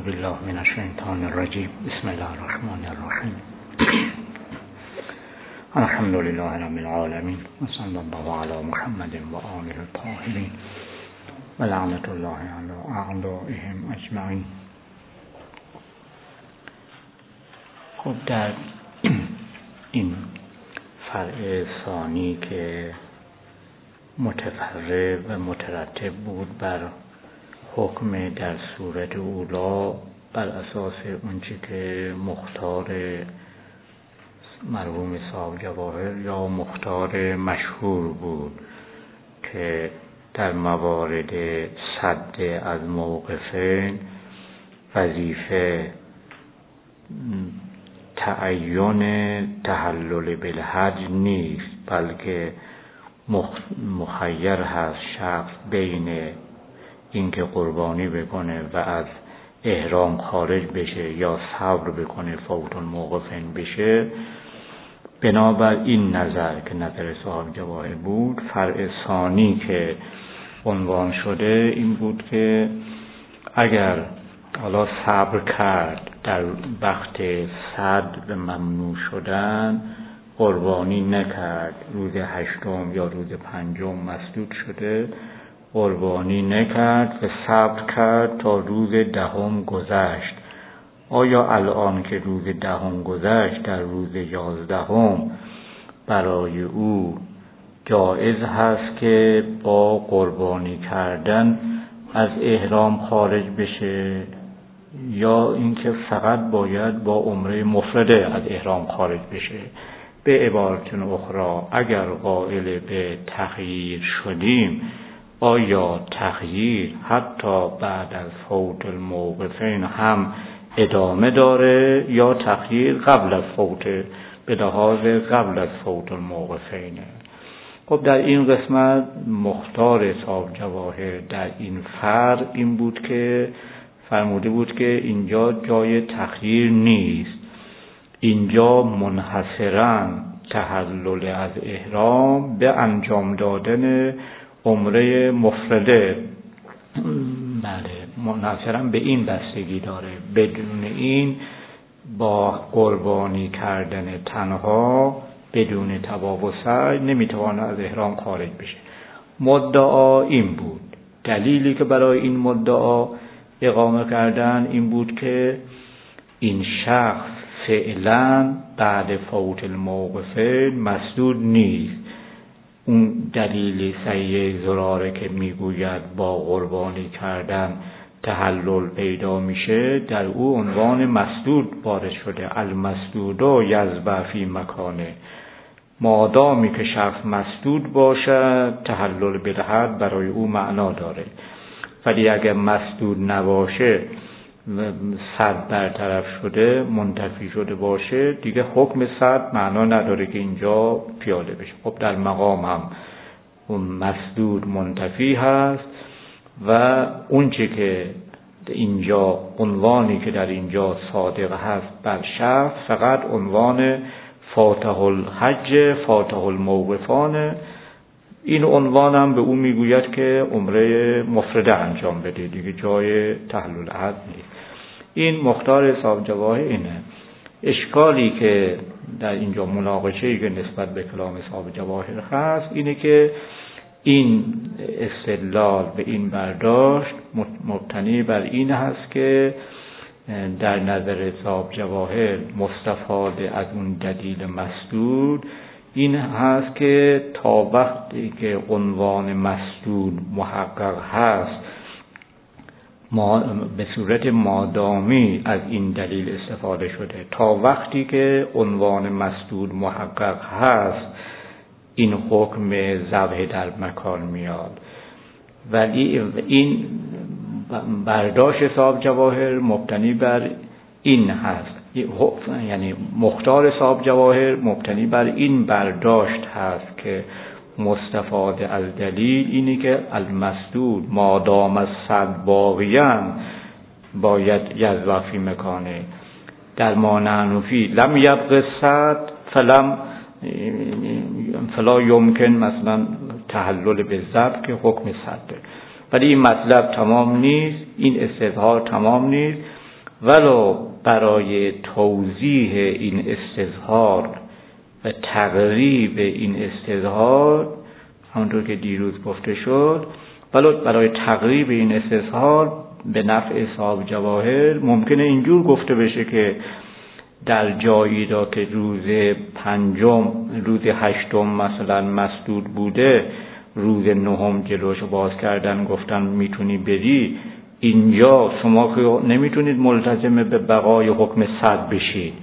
اعوذ بالله من الشیطان الرجیم. بسم الله الرحمن الرحیم. الحمد لله رب العالمین و صلی الله علی محمد و آله الطاهرین و لعنت الله علی اعدائهم اجمعین. خب در این فرع ثانی که متفرع و مترتب بود بر حکم در صورت اولا بر اساس اونچه که مختار مرحوم صاحب جواهر یا مختار مشهور بود که در موارد صد از موقفین وظیفه تعین تحلل بالحج نیست، بلکه مخیر هست شخص بین اینکه قربانی بکنه و از احرام خارج بشه یا صبر بکنه فوت الموقفین بشه. بنابر این نظر که نظر صاحب جواهر بود، فرع ثانی که عنوان شده این بود که اگر حالا صبر کرد در وقت صد ممنوع شدن، قربانی نکرد، روز هشتم یا روز پنجم مسدود شده، قربانی نکرد و صبر کرد تا روز دهم گذشت، آیا الان که روز دهم گذشت در روز 11 برای او جایز هست که با قربانی کردن از احرام خارج بشه، یا اینکه فقط باید با عمره مفرده از احرام خارج بشه؟ به عبارت اخرى اگر قائل به تخییر شدیم، آیا تخییر حتی بعد از فوت الموقفین هم ادامه داره یا تخییر قبل از فوت، به لحاظ قبل از فوت الموقفینه؟ خب در این قسمت مختار صاحب جواهر در این فرع این بود که فرموده بود که اینجا جای تخییر نیست، اینجا منحصراً تحلل از احرام به انجام دادن عمره مفرده، بله، منحصراً به این بستگی داره. بدون این با قربانی کردن تنها بدون طواف و سعی نمیتوانه از احرام خارج بشه. مدعا این بود، دلیلی که برای این مدعا اقامه کردن این بود که این شخص فعلا بعد فوت الموقفین مسدود نیست. اون دلیل صحیح زراره که میگوید با قربانی کردن تحلل پیدا میشه، در او عنوان مسدود وارد شده. المسدود یذبح فی مکانه، مادامی که شخص مسدود باشد تحلل بالحج برای او معنا داره. ولی اگر مسدود نباشه، صد برطرف شده، منتفی شده باشه، دیگه حکم صد معنا نداره که اینجا پیاده بشه. خب در مقام هم اون مسدود منتفی هست و اون چه که اینجا عنوانی که در اینجا صادق هست بر شخص فقط عنوان فاتح الحج فاتح الموقفان. این عنوان هم به اون میگوید که عمره مفرده انجام بده، دیگه جای تحلل حج نیست. این مختار صاحب جواهر اینه. اشکالی که در اینجا مناقشه‌ای که نسبت به کلام صاحب جواهر هست اینه که این استدلال به این برداشت مبتنی بر این هست که در نظر صاحب جواهر مستفاده از اون دلیل مسدود این هست که تا وقتی که عنوان مسدود محقق هست، به صورت مادامی از این دلیل استفاده شده، تا وقتی که عنوان مسدود محقق هست این حکم ذبح در مکان میاد. ولی این برداشت صاحب جواهر مبتنی بر این هست، یعنی مختار صاحب جواهر مبتنی بر این برداشت هست که مستفاده از دلیل اینی که المسدود مادام از صد باقیان باید یذبح فی مکانه، در ما نحن فی لم یبق صد فلا یمکن مثلا تحلل به ذبح که حکم صده. ولی این مطلب تمام نیست، این استظهار تمام نیست. ولو برای توضیح این استظهار و تقریب این استظهار، همونطور که دیروز گفته شد، ولو برای تقریب این استظهار به نفع صاحب جواهر ممکنه اینجور گفته بشه که در جایی را که روز پنجم، روز هشتم مثلا مسدود بوده، روز نهم جلوشو باز کردن گفتن میتونی بری، اینجا شما که نمیتونید ملتزم به بقای حکم صد بشید،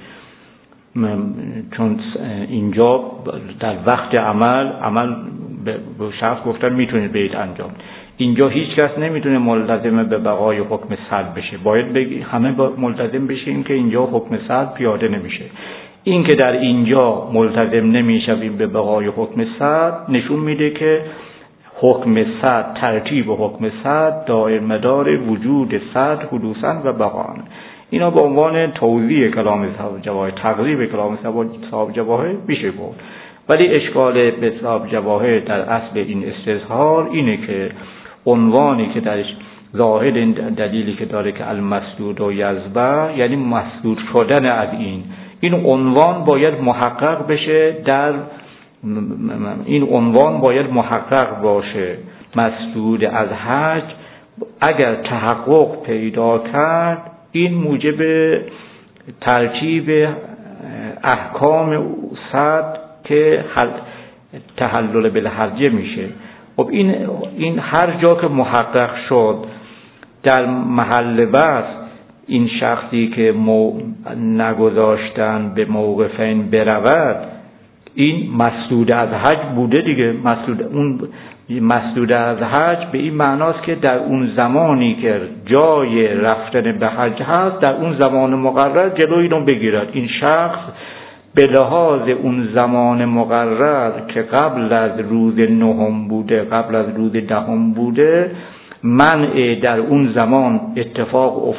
چون اینجا در وقت عمل به شخص گفتن میتونید برید انجام. اینجا هیچ کس نمیتونه ملتزم به بقای حکم صد بشه، باید همه ملتزم بشیم که اینجا حکم صد پیاده نمیشه. این که در اینجا ملتزم نمیشویم به بقای حکم صد نشون میده که حکم صد، ترتیب حکم صد دائر مدار وجود صد حدوثاً و بقاءً. اینا به عنوان توضیح کلام صاحب جواهر، تقریب کلام صاحب جواهر میشه گفت. ولی اشکال به صاحب جواهر در اصل این استظهار اینه که عنوانی که درش ظاهر دلیلی که داره که المسدود و یذبح، یعنی مسدود شدن از این عنوان باید محقق بشه، در این عنوان باید محقق باشه. مسدود از حج اگر تحقق پیدا کرد، این موجب ترتیب احکام صد که تحلل بالحرجه میشه. خب این هر جا که محقق شد در محل بحث این شخصی که نگذاشتن به موقفین برود، این مسدود از حج بوده دیگه. مسدود از حج به این معناست که در اون زمانی که جای رفتن به حج هست، در اون زمان مقرر جلوی اینو بگیرد. این شخص به لحاظ اون زمان مقرر که قبل از روز نهم بوده، قبل از روز دهم بوده، منع در اون زمان اتفاق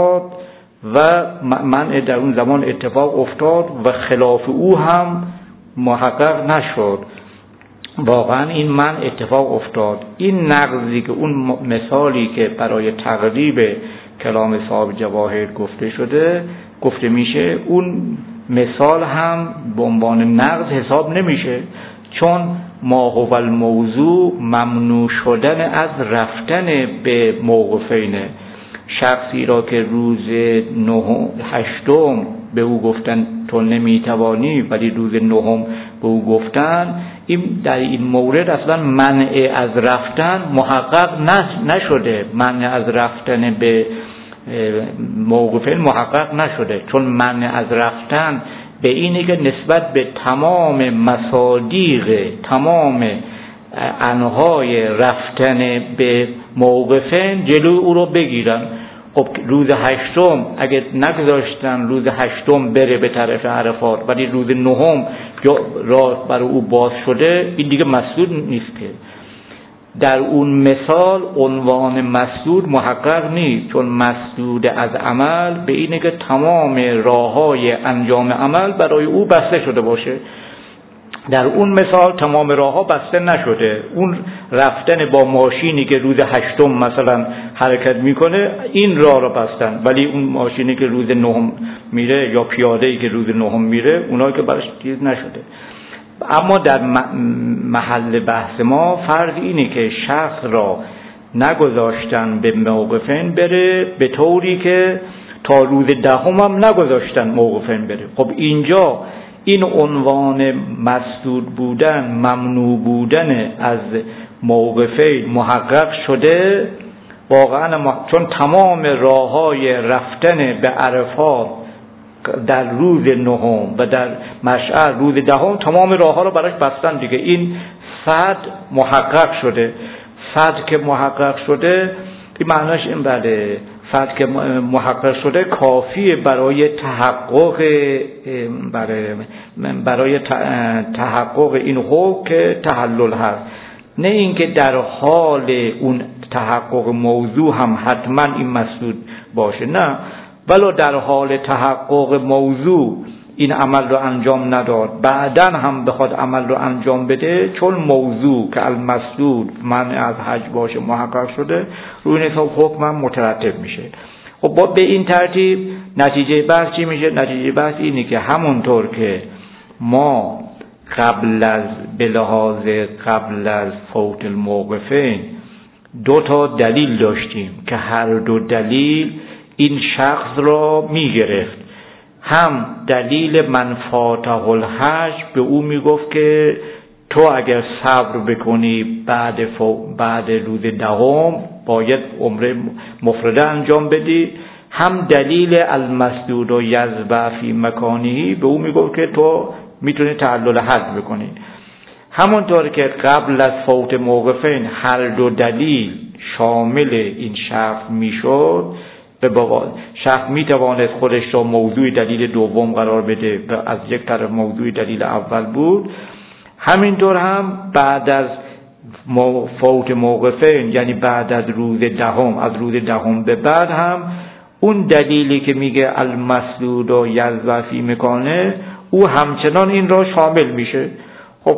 افتاد و خلاف او هم محقق نشد. واقعا این منع اتفاق افتاد. این نقضی که اون مثالی که برای تقریب کلام صاحب جواهر گفته میشه، اون مثال هم به عنوان نقض حساب نمیشه، چون ما هو الموضوع ممنوع شدن از رفتن به موقفینه. شخصی را که روز هشتم به او گفتن تو نمیتوانی، ولی روز نهم به او گفتن، این در این مورد اصلا منع از رفتن محقق نشده. منع از رفتن به موقفین محقق نشده، چون منع از رفتن به اینه که نسبت به تمام مصادیق، تمام انهای رفتن به موقفین جلوی او رو بگیرن. خب روز هشتم اگه نگذاشتن روز هشتم بره به طرف عرفات، ولی روز نهم راه برای او باز شده، این دیگه مسدود نیست. که در اون مثال عنوان مسدود محقق نیست، چون مسدود از عمل به اینه که تمام راه‌های انجام عمل برای او بسته شده باشه. در اون مثال تمام راه‌ها بسته نشده. اون رفتن با ماشینی که روز هشتم مثلا حرکت میکنه، این راه را بستن، ولی اون ماشینی که روز نهم میره یا پیاده‌ای که روز نهم میره، اونها که براش چیز نشده. اما در محل بحث ما فرض اینه که شخص را نگذاشتن به موقفین بره، به طوری که تا روز دهم هم نگذاشتن موقفین بره. خب اینجا این عنوان مسدود بودن، ممنوع بودن از موقفین محقق شده واقعا، چون تمام راه‌های رفتن به عرفات در روز نهم و در مشعر روز دهم، تمام راه‌ها رو براش بستن دیگه. این صد محقق شده. صد که محقق شده، این معناش این بله، صد که محقق شده کافیه برای تحقق این حکم که تحلل هست، نه اینکه در حال اون تحقق موضوع هم حتما این مسدود باشه، نه، ولو در حال تحقق موضوع این عمل رو انجام نداد، بعدن هم بخواد عمل رو انجام بده، چون موضوع که المسدود منع از حج باشه محقق شده، روی این حساب حکم هم مترتب میشه. خب با به این ترتیب نتیجه بحث چی میشه؟ نتیجه بحث اینه که همونطور که ما به لحاظ قبل از فوت الموقفین 2 تا دلیل داشتیم که هر 2 دلیل این شخص را میگرفت. هم دلیل من فاته الحج به او میگفت که تو اگر صبر بکنی بعد روز 10 باید عمره مفرده انجام بدی. هم دلیل المسدود و یذبح فی مکانه به او میگفت که تو میتونی تعلل حج بکنی. همونطور که قبل از فوت موقفین هر 2 دلیل شامل این شخص میشد، به شخص میتوانست خودش را موضوع دلیل دوم قرار بده و از یک طرف موضوع دلیل اول بود، همینطور هم بعد از فوت موقفین یعنی بعد از روز 10 از روز 10 به بعد هم اون دلیلی که میگه المسدود و یذبح فی مکانه او همچنان این را شامل میشه. خب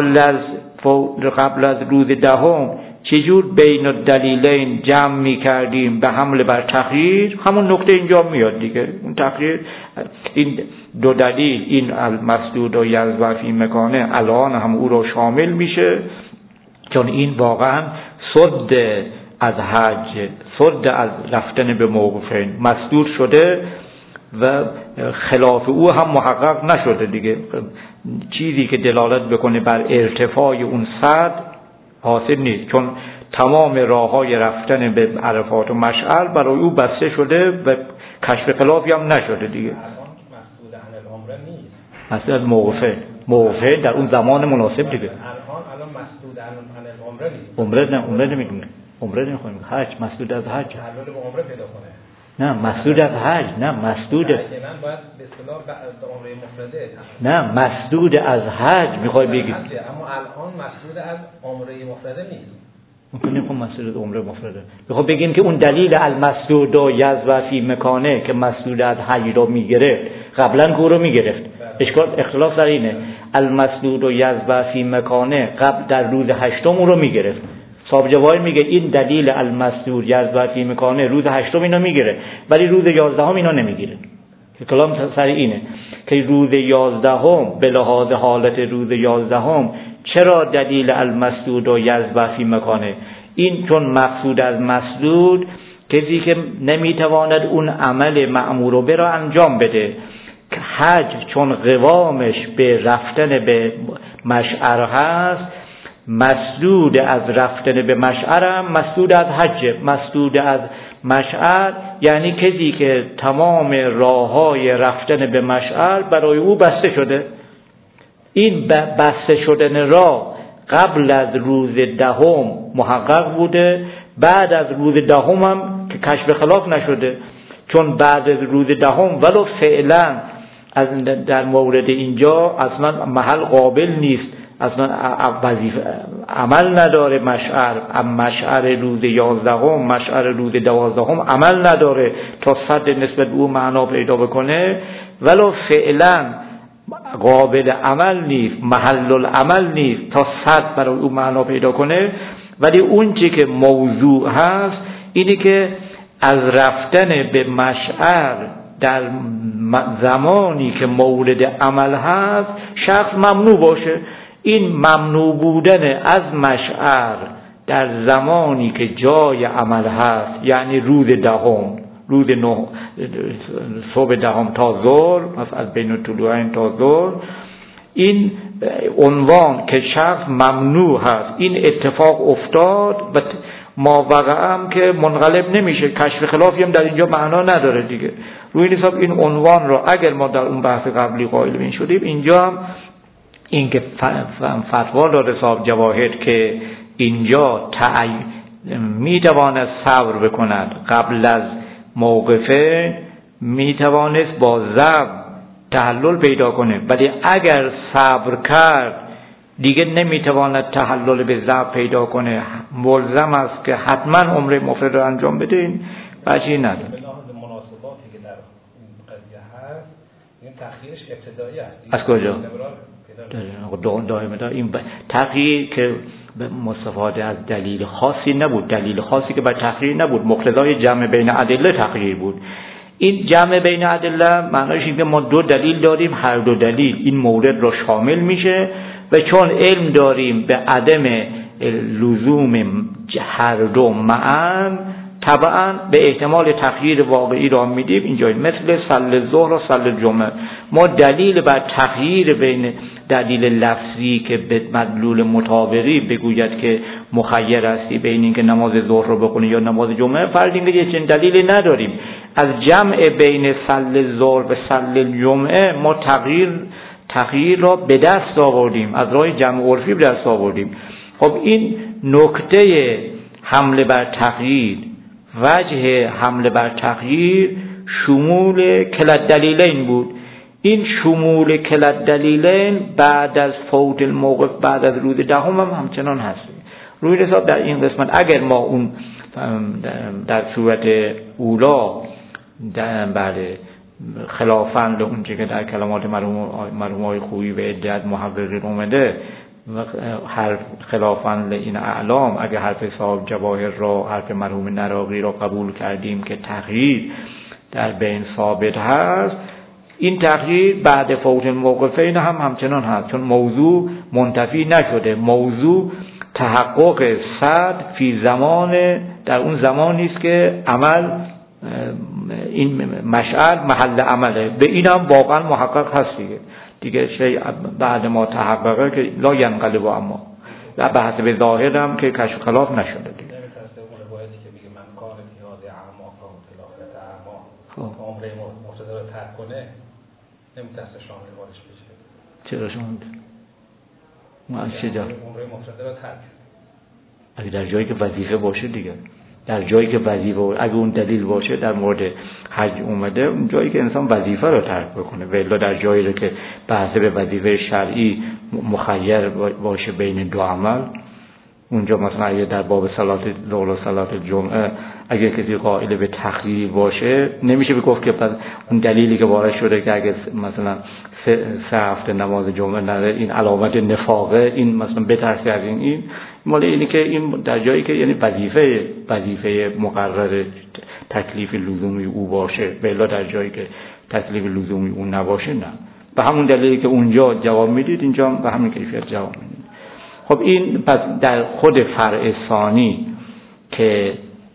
قبل از روز 10 چجور بین الدلیلین جمع میکردیم به حمل بر تخییر؟ همون نکته اینجا میاد دیگه. اون تخییر این 2 دلیل این المسدود و یذبح فی مکانه الان هم او را شامل میشه، چون این واقعا صد از حج، صد از رفتن به موقفین مسدود شده و خلاف او هم محقق نشده دیگه. چیزی که دلالت بکنه بر ارتفاع اون صد حاصل نیست، چون تمام راههای رفتن به عرفات و مشعر برای او بسته شده و کشف خلافی هم نشده دیگه. مسدود عن العمره نیست، مسدود از موقفه در اون زمان مناسب دیگه. الان مسدود عن العمره نیست. عمره نمیگیم، عمره نمیخوایم، حج مسدود از حج. تعلل به عمره پیدا کنه. نه مسدود از حج، نه مسدود. من باید به اصطلاح به عمره مفرده. نه مسدود از حج میخوای بگی. اما الان مسدود از عمره مفرده نیست. ممکنه خب مسدود عمره مفرده. میخوام بگیم که اون دلیل المسدود و یذبح فی مکانه که مسدود از حج رو میگرفت قبلا کو رو میگرفت. اختلاف در اینه المسدود و یذبح فی مکانه قبل در روز 8 رو میگرفت. صاحب جواهر میگه این دلیل المسدود یذبح فی مکانه روز 8 اینو میگیره ولی روز 11 اینو نمیگیره. کلام سر اینه که روز 11 به لحاظ حالت روز 11 چرا دلیل المسدود و یذبح فی مکانه؟ این چون مقصود از مسدود کسی که نمیتواند اون عمل مأمور به را انجام بده. حج چون قوامش به رفتن به مشعر هست، مسدود از رفتن به مشعر هم مسدود از حج. مسدود از مشعر یعنی کسی که تمام راههای رفتن به مشعر برای او بسته شده. این بسته شدن راه قبل از روز 10 محقق بوده، بعد از روز 10 هم که کشف خلاف نشده، چون بعد از روز 10 ولو فعلا در مورد اینجا اصلا محل قابل نیست، اصلا وظیفه عمل نداره. مشعر روز 11 مشعر روز 12 عمل نداره تا صد نسبت به او معنا پیدا بکنه، ولو فعلا قابل عمل نیست، محل العمل نیست تا صد برای او معنا پیدا کنه. ولی اون چی که موضوع هست اینه که از رفتن به مشعر در زمانی که مورد عمل هست شخص ممنوع باشه. این ممنوع بودن از مشعر در زمانی که جای عمل هست یعنی روز 10 روز 9 صبح 10 تا ظهر، از بین الطلوعین تا ظهر، این عنوان که شخص ممنوع هست این اتفاق افتاد و ما وقع هم که منقلب نمیشه، کشف خلافی هم در اینجا معنا نداره دیگه. روی حساب این عنوان رو اگر ما در اون بحث قبلی قائل بین شدیم، اینجا هم این که فتوا داده صاحب جواهر که اینجا میتواند صبر بکند قبل از موقفه، میتوانست با ضرب تحلل پیدا کنه، ولی اگر صبر کرد دیگه نمیتواند تحلل به ضرب پیدا کنه، ملزم است که حتما عمره مفرد رو انجام بده. این وجهی نداره. به لحاظ مناسباتی که در این قضیه هست این تأخیرش ابتدایی است. از کجا؟ دائمه دار این تغییر که مستفاده از دلیل خاصی نبود، دلیل خاصی که بر تقریر نبود، مقتضای جمع بین ادله تقریر بود. این جمع بین ادله معنیش اینه که ما دو دلیل داریم، هر دو دلیل این مورد را شامل میشه و چون علم داریم به عدم لزوم هر دو معا، طبعا به احتمال تغییر واقعی را میدیم. اینجا مثل صلی الظهر و صلی الجمعه، ما دلیل بر تغییر بین دلیل لفظی که به مدلول مطابقی بگوید که مخیر هستی بین این که نماز ظهر رو بخونی یا نماز جمعه، فرض اینکه یه چنین دلیلی نداریم. از جمع بین صلی الظهر و صلی الجمعه ما تغییر را به دست آوردیم، از راه جمع عرفی به دست آوردیم. خب این نکته حمله بر تغییر، وجه حمله بر تغییر شمول کلا دلیلین بود. این شمول کلا دلیلین بعد از فوت الموقف، بعد از روز دهم هم همچنان هست. روی حساب در این قسمت اگر ما اون در صورت اولا بله خلافاً اون چه که در کلمات مرحومای خویی و عدت محققین اومده و حرف خلافاً این اعلام، اگر حرف صاحب جواهر را، حرف مرحوم نراقی را قبول کردیم که تغییر در بین ثابت هست، این تغییر بعد فوت الموقفین هم همچنان هست، چون موضوع منتفی نشده. موضوع تحقق صد فی زمان، در اون زمانی است که عمل این مشعل محل عمله، به این هم واقعا محقق هست دیگه شیء بعد ما تحققه که لا ینقلب، اما و به حسب ظاهر هم که کشف خلاف نشده دیگه. عمره مقتضا رو ترک کنه نمیتونه شامل بارش بشه. چرا شامل؟ ما از چه جا؟ عمره مقتضا رو ترک. اگه در جایی که وظیفه باشه دیگه، در جایی که وظیفه، اگه اون دلیل باشه در مورد حج اومده، اون جایی که انسان وظیفه رو ترک بکنه، ولی در جایی رو که به حسب وظیفه شرعی مخیر باشه بین دو عمل، اونجا مثلا اگه در باب صلات ظهر و صلات جمعه اگه کسی قائل به تخییر باشه، نمیشه بگفت که پس اون دلیلی که وارد شده که اگه مثلا 3 هفته نماز جمعه نره این علامت نفاقه، این مثلا بترسی از این مال اینی که این در جایی که یعنی وظیفه مقرر تکلیف لزومی او باشه، بلا در جایی که تکلیف لزومی او نباشه نه. به همون دلیلی که اونجا جواب میدید اینجا به همین کیفیت جواب میدید. خب این پس در خود فرع ثانی که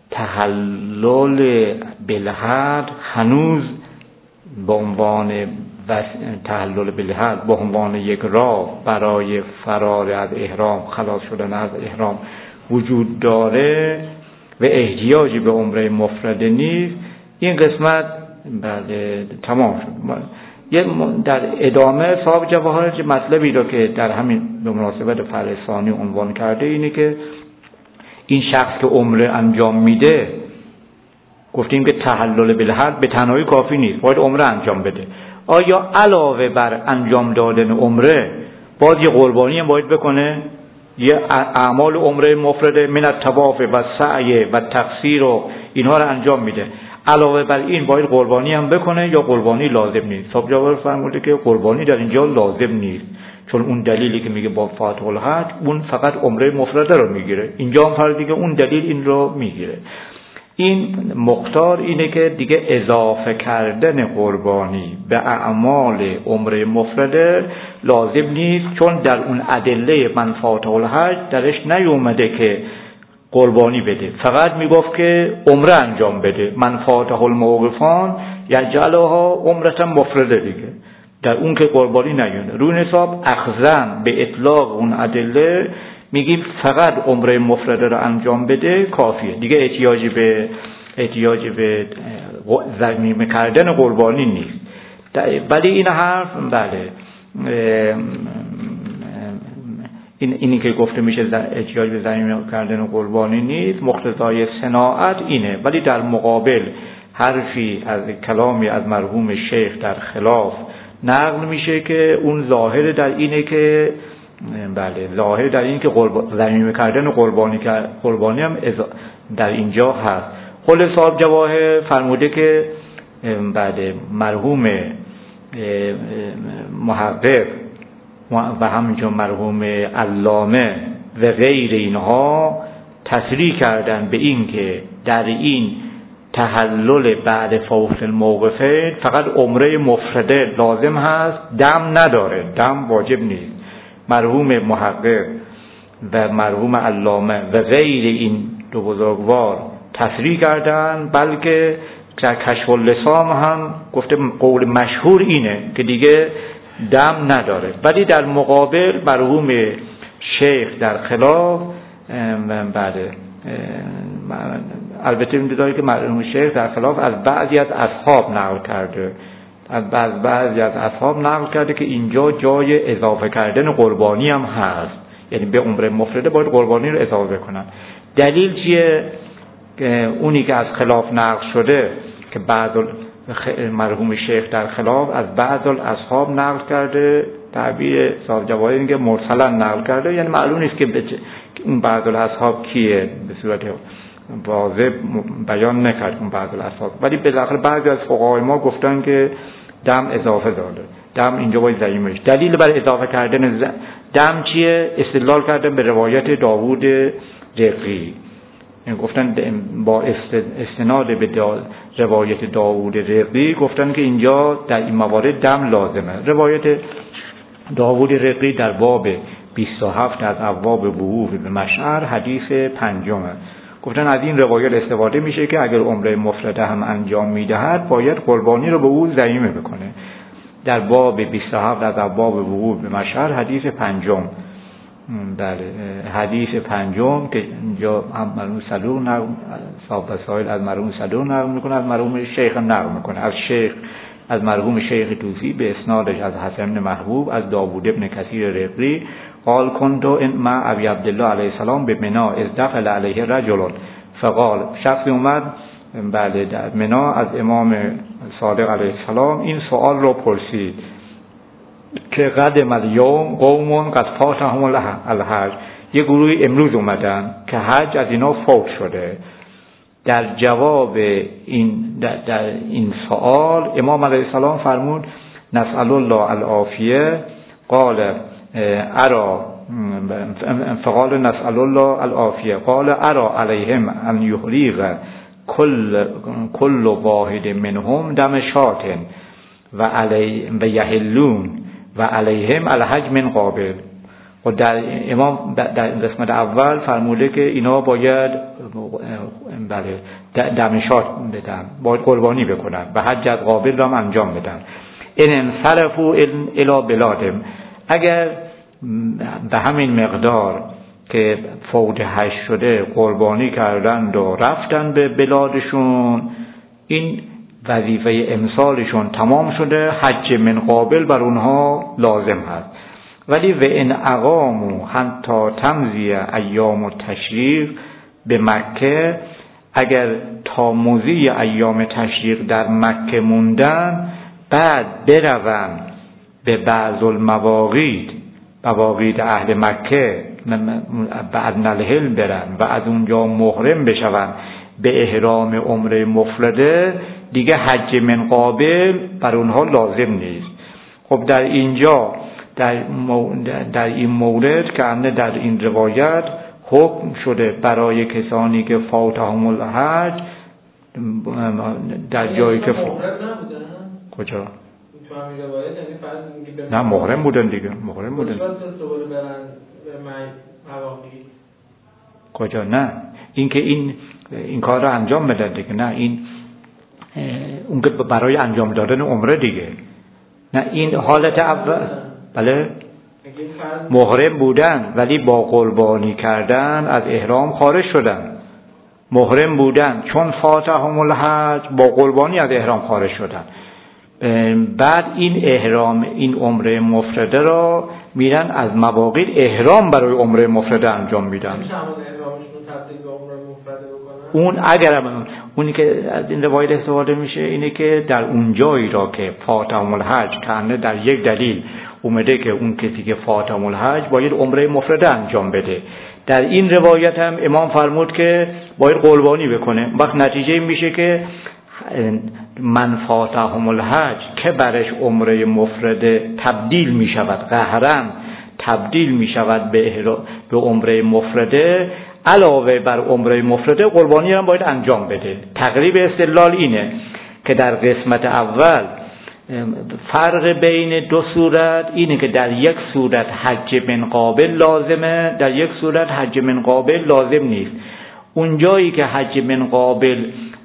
تحلل بالحد هنوز به عنوان تحلل بالحد به عنوان یک راه برای فرار از احرام، خلاص شدن از احرام وجود داره و احتیاجی به عمره مفرده نیست، این قسمت بله تمام شد. در ادامه صاحب جواهر مطلبی رو که در همین به مناسبت فرع ثانی عنوان کرده اینه که این شخص که عمره انجام میده، گفتیم که تحلل بالحد به تنهایی کافی نیست، باید عمره انجام بده. آیا علاوه بر انجام دادن عمره باز یه قربانی هم باید بکنه؟ یه اعمال عمره مفرده من الطواف و سعی و تقصیر و اینها رو انجام میده، علاوه بر این باید قربانی هم بکنه یا قربانی لازم نیست؟ صاحب جواهر فرموده که قربانی در اینجا لازم نیست، چون اون دلیلی که میگه با فاتح الحج اون فقط عمره مفرده رو میگیره، اینجا هم فرض دیگه اون دلیل این رو میگیره. این مختار اینه که دیگه اضافه کردن قربانی به اعمال عمره مفرده لازم نیست، چون در اون ادله من فاتح الحج درش نیومده که قربانی بده، فقط میگفت که عمره انجام بده. من فاتح الموقفان یجعلها عمرة مفرده دیگه، در اون که قربانی نیونه. روی حساب اخذن به اطلاق اون ادله میگیم فقط عمره مفرده رو انجام بده کافیه، دیگه احتیاجی به ضمیمه کردن قربانی نیست. ولی این حرف بله اینی که گفته میشه احتیاج به ضمیمه کردن قربانی نیست، مقتضای صناعت اینه. ولی در مقابل حرفی از کلامی از مرحوم شیخ در خلاف نقل میشه که اون ظاهر در اینه که بله ظاهر در این که ضمیمه کردن قربانی هم در اینجا هست. خود صاحب جواهر فرموده که بله مرحوم محقق و همینجور مرحوم علامه و غیر اینها تصریح کردن به این که در این تحلل بعد فوت الموقفه فقط عمره مفرده لازم هست، دم نداره، دم واجب نیست. مرحوم محقق و مرحوم علامه و غیر این دو بزرگوار تصریح کردن، بلکه در کشف اللسان هم گفته قول مشهور اینه که دیگه دم نداره. ولی در مقابل مرحوم شیخ در خلاف بعد البته این دیداری که مرحوم شیخ در خلاف از بعضی از اصحاب نقل کرده، از بعضی از اصحاب نقل کرده که اینجا جای اضافه کردن قربانی هم هست، یعنی به عمره مفرده باید قربانی رو اضافه کنن. دلیل چیه؟ اونی که از خلاف نقل شده که بعض مرحوم شیخ در خلاف از بعض اصحاب نقل کرده، تعبیر صاحب جواهر اینکه مرسلا نقل کرده، یعنی معلوم نیست که اون بعض اصحاب کیه، به صورت واضح بیان نکرد اون بعض اصحاب، ولی بالاخره بعضی از فقهای ما گفتن که دم اضافه داره، دم اینجا باید ضعیف بشه. دلیل بر اضافه کردن دم چیه؟ استدلال کردن به روایت داوود رقی، یعنی گفتن با استناد به روایت داوود رقی گفتن که اینجا در این موارد دم لازمه. روایت داوود رقی در باب 27 از ابواب وقوف به مشعر حدیث 5 گفتن از این روایت استفاده میشه که اگر عمره مفرده هم انجام میدهد باید قربانی رو به او ضمیمه بکنه. در باب 27 از ابواب وقوف به مشعر حدیث 5. بله، حدیث 5 که اینجا هم مرحوم صدوق نقل، صاحب وسائل از مرحوم صدوق نقل میکنه، از مرحوم شیخ نقل میکنه، از مرحوم شیخ توسی به اسنادش از حسن بن محبوب از داوود بن کثیر رقی قال كنت مع ابي عبد الله علیه السلام به منی اذ دخل علیه رجل فقال، شخصی اومد بله در منی از امام صادق علیه السلام این سوال رو پرسید که قدم الیوم قوم قد فاتهم الحج، یه گروهی امروز اومدن که حج از اینا فوت شده. در جواب در این سوال امام علیه السلام فرمود نسأل الله العافیه، قال فقال نسأل الله العافیه قال ارى علیهم ان یحریق کل واحد منهم دم شاة و یحلون و علیهم الحج من قابل. و در امام در قسمت اول فرموده که اینا باید بله دم شاة بدن، باید قربانی بکنن و حج از قابل را انجام بدن. ان انصرفوا الی بلادهم، اگر به همین مقدار که فوت حج شده قربانی کردند و رفتن به بلادشون، این وظیفه امسالشون تمام شده، حج من قابل بر اونها لازم هست. ولی و ان اقاموا حتی تمضی ایام التشریق به مکه، اگر تا مضی ایام تشریق در مکه موندن، بعد بروند به بعض المواقیت اهل مکه بعد نلهل برن و از اونجا محرم بشون به احرام عمره مفرده، دیگه حج من قابل بر اونها لازم نیست. خب در اینجا در این مورد که در این روایت حکم شده برای کسانی که فاتهم الحج در جایی که کجا؟ نه محرم بودن دیگه، محرم بودن. کجا؟ نه این که این کار رو انجام بدن دیگه، نه این اون که برای انجام دادن عمره دیگه، نه این حالت اول. بله محرم بودن ولی با قربانی کردن از احرام خارج شدن، محرم بودن چون فاتهم الحج با قربانی از احرام خارج شدن، بعد این عمره مفرده را میرن از مواقیت احرام برای عمره مفرده انجام میدن. اون اگر اونی که از این روایت استفاده میشه اینه که در اون جایی را که فاتهم الحج کنه در یک دلیل اومده که اون کسی که فاتهم الحج باید عمره مفرده انجام بده، در این روایت هم امام فرمود که باید قربانی بکنه. وقت نتیجه میشه که من فاتهم الحج که برش عمره مفرده تبدیل میشود، قهرن تبدیل می شود به عمره مفرده، علاوه بر عمره مفرده قربانی هم باید انجام بده. تقریب استدلال اینه که در قسمت اول فرق بین دو صورت اینه که در یک صورت حج من قابل لازمه، در یک صورت حج من قابل لازم نیست. اون جایی که حج من قابل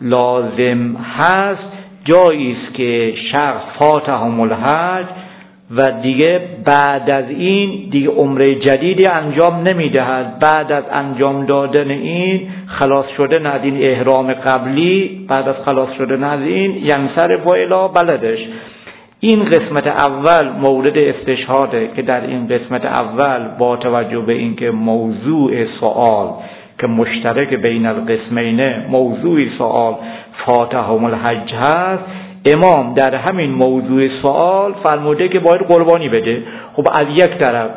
لازم هست جایی است که شخص فاتهم الحج و دیگه بعد از این دیگه عمره جدیدی انجام نمیدهد. بعد از انجام دادن این خلاص شده از این احرام قبلی، بعد از خلاص شده از این ینصرف الی بلدش. این قسمت اول مورد استشهاده که در این قسمت اول با توجه به اینکه موضوع سوال که مشترک بین القسمین موضوع سوال فاتهم الحج هست، امام در همین موضوع سوال فرموده که باید قربانی بده. خب از یک طرف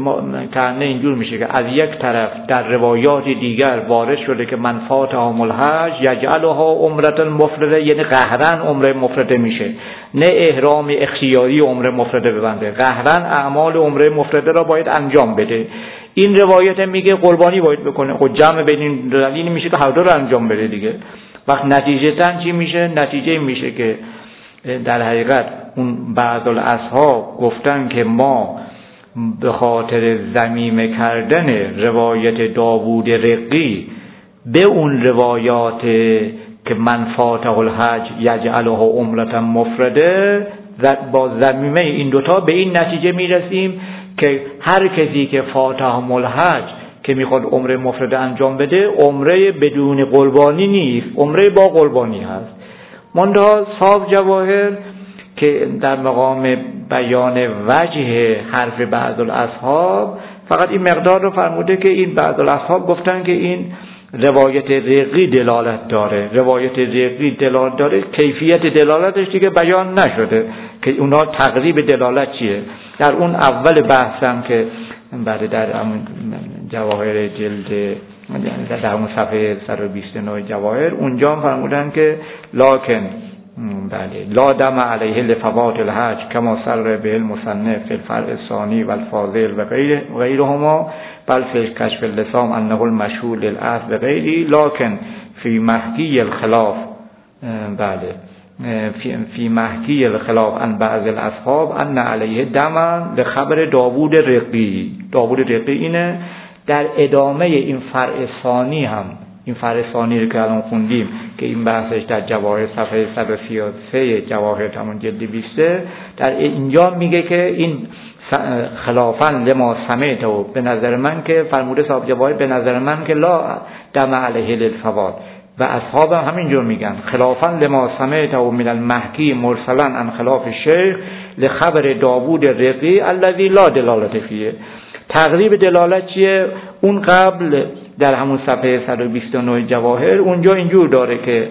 کنه اینجور میشه که از یک طرف در روایات دیگر وارد شده که من فاتهم الحج یجعلها عمره مفرده، یعنی قهرن عمره مفرده میشه، نه احرام اختیاری عمره مفرده ببنده، قهرن اعمال عمره مفرده را باید انجام بده. این روایت میگه قربانی باید بکنه. خب جمع بین این دلیل میشه که هر دو رو انجام بده دیگه. وقت نتیجه چی میشه؟ نتیجه میشه که در حقیقت اون بعض الاصحاب گفتن که ما به خاطر ضمیمه کردن روایت داوود رقی به اون روایات که من فاتح الحج یجعلها عمرة مفرده، با ضمیمه این دوتا به این نتیجه میرسیم که هر کسی که فاتح الحج که میخواد عمره مفرده انجام بده عمره بدون قربانی نیست، عمره با قربانی هست. منتها صاحب جواهر که در مقام بیان وجه حرف بعض الاصحاب فقط این مقدار رو فرموده که این بعض الاصحاب گفتن که این روایت رقی دلالت داره، روایت رقی دلالت داره، کیفیت دلالتش دیگه بیان نشده که اونا تقریب دلالت چیه. در اون اول بحثم که بعد در جواهر جلد در همون صفحه 129 جواهر اونجا هم فرمودن که لکن بله لا دم علیه لفوات الحج کما سر به المصنف فی الفرع الثانی و الفاضل و غیرهما بل فی کشف اللسان انه المشهور للاصل و غیری لکن فی محکی الخلاف بله فی محکی الخلاف ان بعض الاصحاب ان علیه دم لخبر داوود رقی. داوود رقی اینه در ادامه این فرع ثانی هم، این فرع ثانی رو که الان خوندیم که این بحثش در جواهر صفحه 133 جواهر همون جلد 20 در اینجا میگه که این خلافاً لما سمعت و به نظر من که فرموده صاحب جواهر به نظر من که لا دم علیه للفوات و اصحاب هم همینجور میگن خلافاً لما سمعت و من المحکی مرسلاً عن خلاف الشیخ لخبر داوود رقی الذی لا دلالت فیه. تقریب دلالت چیه؟ اون قبل در همون صفحه 129 جواهر اونجا اینجور داره که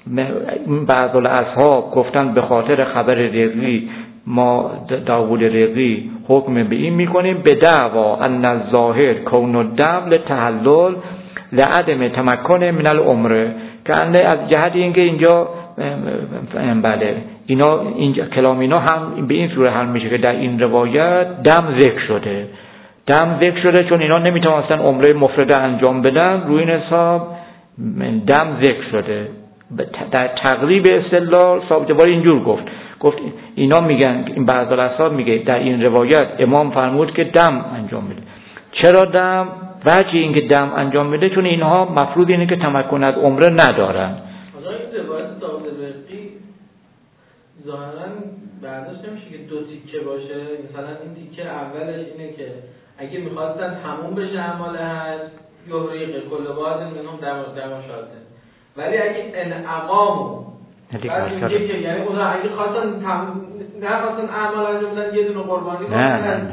بعض الاصحاب گفتن به خاطر خبر رقی ما داوود رقی حکم به این میکنیم به دعوا ان الظاهر کون الدم لتحلل لعدم تمکن من العمره، که از جهت اینکه اینجا بله اینا اینجا کلام اینا هم به این صورت حل میشه که در این روایت دم ذکر شده، دم ذکر شده چون اینا نمیتونستن عمره مفرده انجام بدن، روی این حساب دم ذکر شده. در تقریب استدلال صاحب جواهر اینجور گفت اینا میگن این بعض الاصحاب میگه در این روایت امام فرمود که دم انجام بده. چرا دم؟ وجه این که دم انجام بده چون اینها مفروض اینه که تمکن از عمره ندارن. حالا این روایت داوود رقی ظاهرا برداشت نمیشه که دو تیکه باشه. مثلا این تیکه اولش اینه که اگه میخواستن تموم بشه اعمال حج یحرق کل واحد منهم دم شاده، ولی اگه انعقامو بعد میگه که یعنی اونا اگه خواستن نخواستن اعمال انجام بدن یه دونه قربانی کنن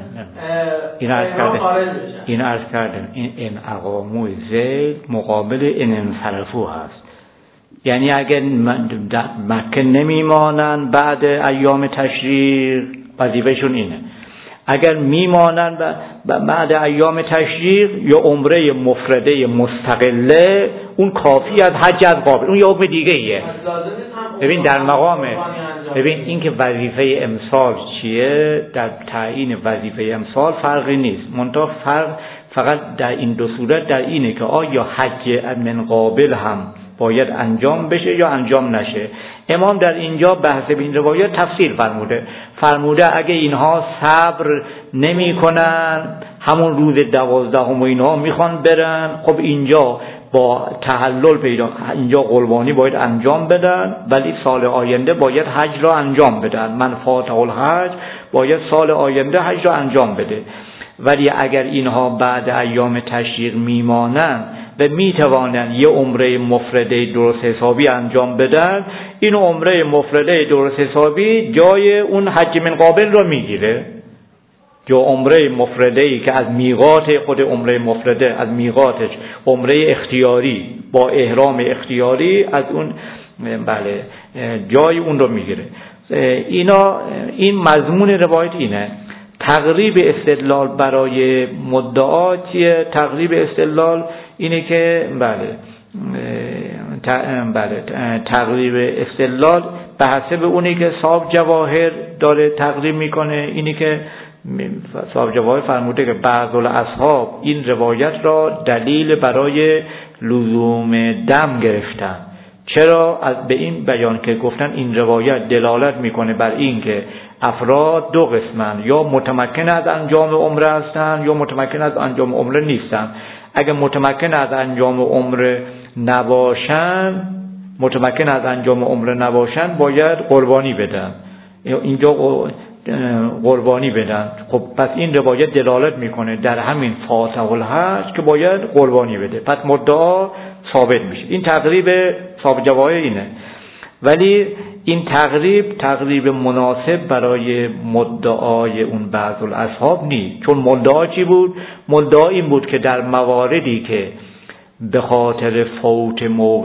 این عرض کردم این انعقامو زید مقابل این انصرفو هست. یعنی اگه مکه نمیمانن بعد ایام تشریق وظیفه‌شون اینه، اگر میمانن بعد ایام تشریق یا عمره مفرده مستقله اون کافی از حج از قابل، اون یه حکم دیگه ایه. لازم نیست هم ببین در مقام ببین این که وظیفه امسال چیه، در تعیین وظیفه امسال فرقی نیست، منتها فرق فقط در این دو صورت در اینه که آیا حج من قابل هم باید انجام بشه یا انجام نشه. امام در اینجا بحث به این روایت تفصیل فرموده اگه اینها صبر نمی کنن همون روز 12 و اینها میخوان برن، خب اینجا با تحلل پیدا، اینجا قربانی باید انجام بدن، ولی سال آینده باید حج را انجام بدن. من فاته الحج باید سال آینده حج را انجام بده. ولی اگر اینها بعد ایام تشریق میمانن و میتوانن یه عمره مفرده درست حسابی انجام بدن، این عمره مفرده درست حسابی جای اون حج من قابل را میگیره. جو عمره مفرده‌ای که از میقات خود عمره مفرده، از میقاتش عمره اختیاری با احرام اختیاری از اون بله جای اون رو میگیره. این مضمون روایت اینه. تقریب استدلال برای مدعا چیه؟ تقریب استدلال اینه که تقریب استدلال به حسب اونی که صاحب جواهر داره تقریب میکنه، اینی که صاحب جواهر فرموده که بعض اصحاب این روایت را دلیل برای لزوم دم گرفتن. چرا؟ از به این بیان که گفتن این روایت دلالت میکنه بر این که افراد دو قسمن، یا متمکن از انجام عمره هستن یا متمکن از انجام عمره نیستن. اگه متمکن از انجام عمره نباشن باید قربانی بدن، اینجا قربانی بدن. خب پس این روایت دلالت میکنه در همین فاتح الحج که باید قربانی بده، پس مدعا ثابت میشه. این تقریب صاحب جواهر اینه، ولی این تقریب مناسب برای مدعای اون بعض الاصحاب نیست. چون مدعا چی بود؟ مدعا این بود که در مواردی که به خاطر فوت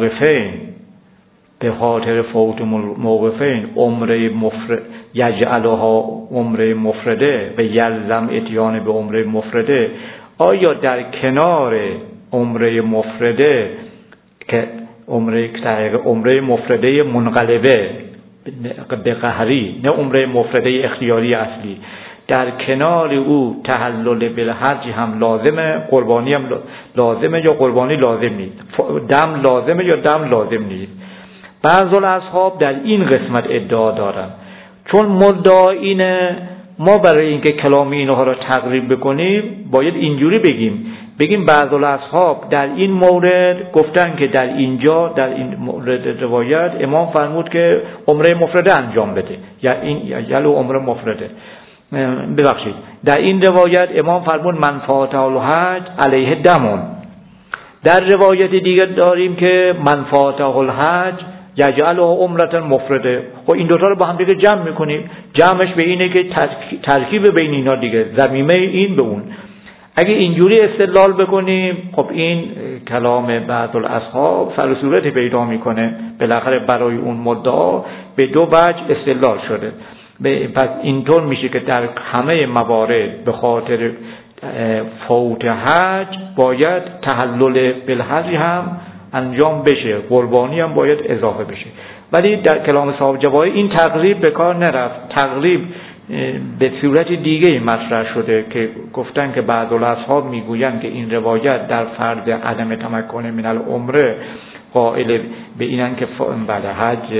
موقفین عمره مفرد یجعلها عمره مفرده و یلزم اتیان به عمره مفرده، آیا در کنار عمره مفرده که عمره مفرده منقلبه به قهری، نه عمره مفرده اختیاری اصلی، در کنار او تحلل بالحج هم لازمه، قربانی هم لازمه یا قربانی لازم نیست، دم لازمه یا دم لازم نیست. بعض اصحاب در این قسمت ادعا دارن. چون مدعا اینه، ما برای اینکه کلام اینها را تقریب بکنیم باید اینجوری بگیم بعض اصحاب در این مورد گفتن که در اینجا در این مورد روایت امام فرمود که عمره مفرده انجام بده، یا این یلو عمره مفرده، ببخشید در این روایت امام فرمود من فاتح الحج علیه دمون. در روایت دیگر داریم که من فاتح الحج یجعله عمرة مفرده. خب این دوتا رو با هم دیگه جمع میکنیم، جمعش به اینه که ترکیب بین اینا دیگه، ضمیمه این به اون. اگه اینجوری استدلال بکنیم خب این کلام بعض الاصحاب سر و صورت پیدا میکنه، بالاخره برای اون مدعا به دو وجه استدلال شده. پس اینطور میشه که در همه موارد به خاطر فوت حج باید تحلل بالحج هم انجام بشه، قربانی هم باید اضافه بشه. ولی در کلام صاحب جواهر این تقریب به کار نرفت. تقریب به صورت دیگه مطرح شده که گفتن که بعض اصحاب میگویند که این روایت در فرض عدم تمکن من العمره قائل به اینن که حج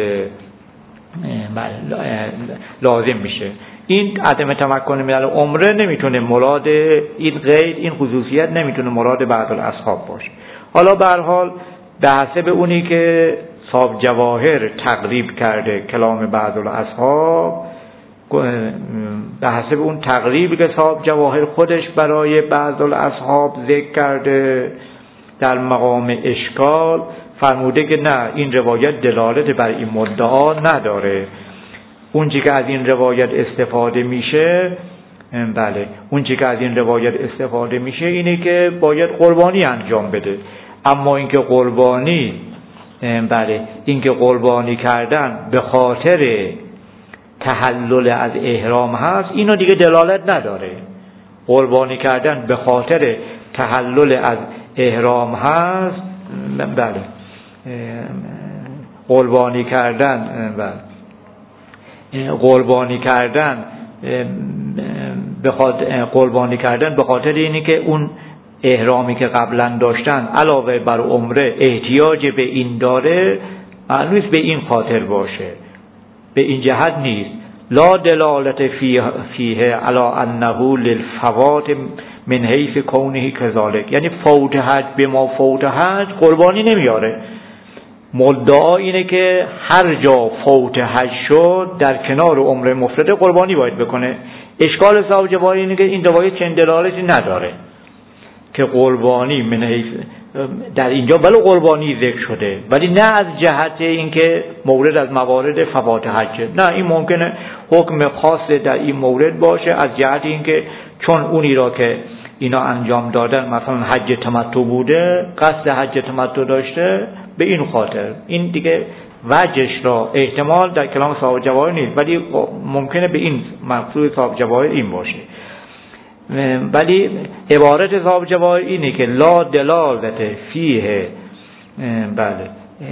لازم میشه. این عدم تمکن من العمره نمیتونه مراد این قید، این خصوصیت نمیتونه مراد بعض اصحاب باشه. حالا به هر حال به حسب اونی که صاحب جواهر تقریب کرده کلام بعض الاصحاب، به حسب اون تقریبی که صاحب جواهر خودش برای بعض الاصحاب ذکر کرده در مقام اشکال فرموده که نه، این روایت دلالت بر این مدعا نداره. اون چی که از این روایت استفاده میشه اینه که باید قربانی انجام بده. اما اینکه قربانی کردن به خاطر تحلل از احرام هست، اینو دیگه دلالت نداره. قربانی کردن به خاطر تحلل از احرام هست، قربانی کردن به خاطر اینی که اون احرامی که قبلا داشتن علاوه بر عمره احتیاج به این داره، معلوم نیست به این خاطر باشه، به این جهت نیست. لا دلالت فیه علی انه للفوات من حیث کونه کذالک، یعنی فوت حج به ما فوت حج قربانی نمیاره. مدعا اینه که هر جا فوت حج شد در کنار عمره مفرده قربانی باید بکنه. اشکال صاحب جواب اینه که این روایت چنین دلالتی نداره که قربانی من حیث در اینجا بله قربانی ذکر شده، ولی نه از جهت اینکه مورد از موارد فوات حج، نه این ممکنه حکم خاص در این مورد باشه از جهت اینکه چون اونی را که اینا انجام دادن مثلا حج تمتع بوده، قصد حج تمتع داشته، به این خاطر این دیگه وجهش را احتمال در کلام صاحب جواهر نیست، ولی ممکنه به این مقصود صاحب جواهر این باشه. ولی عبارت صاحب جواهر اینه که لا دلالت فیه بله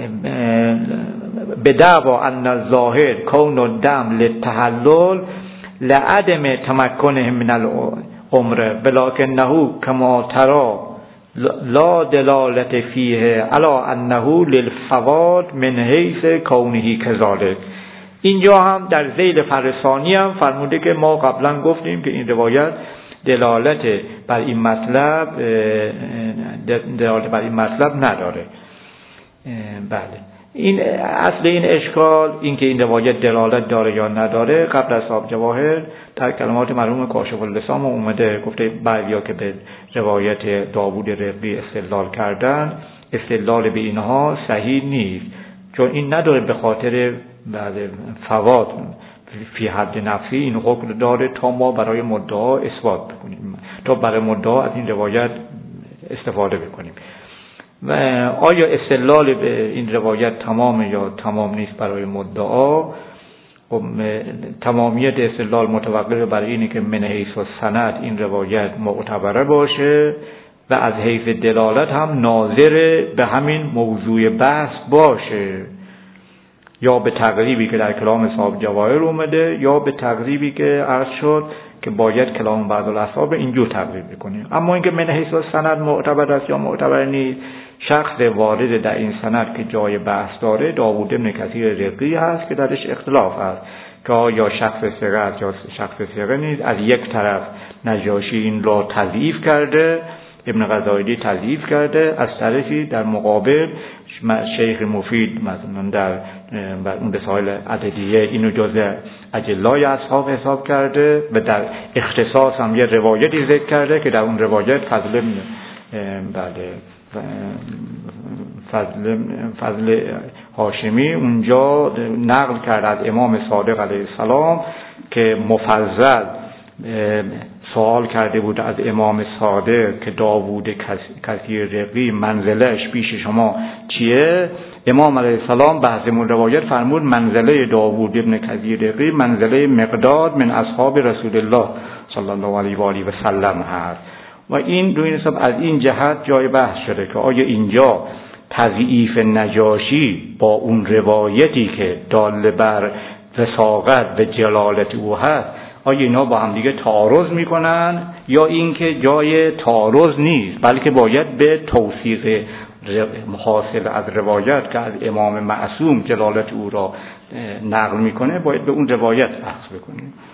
بدعوا ان الظاهر کون الدم للتحلل لعدم تمکنه من العمره ولکنه کما ترى لا دلالت فیه علی انه للفوات من حیث کونه کذالک. اینجا هم در ذیل فرسانی هم فرموده که ما قبلا گفتیم که این روایت دلالت بر این مطلب نداره. بله این اصل این اشکال این که این روایت دلالت داره یا نداره قبل از صاحب جواهر در کلمات مرحوم کاشف اللسان اومده، گفته بعضیا که به روایت داوود رقی استدلال کردن استدلال به اینها صحیح نیست، چون این نداره به خاطر فوات فی حد نفسی این حکم داره تا ما برای مدعا اثبات بکنیم، تا برای مدعا از این روایت استفاده بکنیم. و آیا استدلال به این روایت تمام یا تمام نیست برای مدعا؟ تمامیت استدلال متوقف برای اینه که من حیث السند این روایت معتبره باشه و از حیث دلالت هم ناظر به همین موضوع بحث باشه، یا به تقریبی که در کلام صاحب جواهر اومده یا به تقریبی که عرض شد که باید کلام بعض الاصحاب اینجور تقریب بکنیم. اما اینکه من حیث السند معتبر است یا معتبر نیست، شخص وارد در این سند که جای بحث داره داوود بن کثیر رقی هست که درش اختلاف هست که یا شخص ثقه است یا شخص ثقه نیست. از یک طرف نجاشی این را تضعیف کرده، ابن غزالی تضعیف کرده، از طرفی در مقابل شیخ مفید مثلا در اون بسائل عددیه اینو جزء اجلای اصحاب حساب کرده و در اختصاص هم یه روایتی ذکر کرده که در اون روایت فضل هاشمی اونجا نقل کرد از امام صادق علیه السلام که مفضل سوال کرده بود از امام صادق که داوود کثیر رقی منزلش پیش شما چیه؟ امام علیه السلام به همون روایت فرمود منزله داوود ابن کثیر رقی منزله مقداد من اصحاب رسول الله صلی الله علیه و آله و سلم هست. و این دو حساب از این جهت جای بحث شده که آیا اینجا تضعیف نجاشی با اون روایتی که دال بر وثاقت و جلالت او هست آیا اینا با هم دیگه تعارض میکنن یا اینکه جای تعارض نیست، بلکه باید به توثیق حاصل از روایت که از امام معصوم جلالت او را نقل میکنه باید به اون روایت بحث بکنیم.